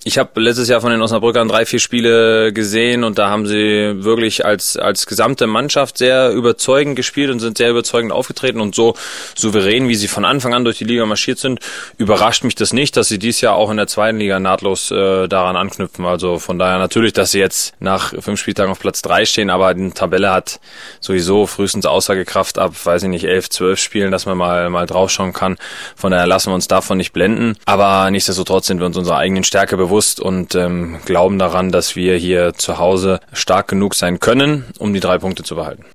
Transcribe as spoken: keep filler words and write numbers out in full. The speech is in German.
Ich habe letztes Jahr von den Osnabrückern drei, vier Spiele gesehen und da haben sie wirklich als als gesamte Mannschaft sehr überzeugend gespielt und sind sehr überzeugend aufgetreten und so souverän, wie sie von Anfang an durch die Liga marschiert sind, überrascht mich das nicht, dass sie dieses Jahr auch in der zweiten Liga nahtlos äh, daran anknüpfen. Also von daher natürlich, dass sie jetzt nach fünf Spieltagen auf Platz drei stehen, aber die Tabelle hat sowieso frühestens Aussagekraft ab, weiß ich nicht, elf, zwölf Spielen, dass man mal mal draufschauen kann. Von daher lassen wir uns davon nicht blenden. Aber nichtsdestotrotz sind wir uns unserer eigenen Stärke bewusst und ähm, glauben daran, dass wir hier zu Hause stark genug sein können, um die drei Punkte zu behalten.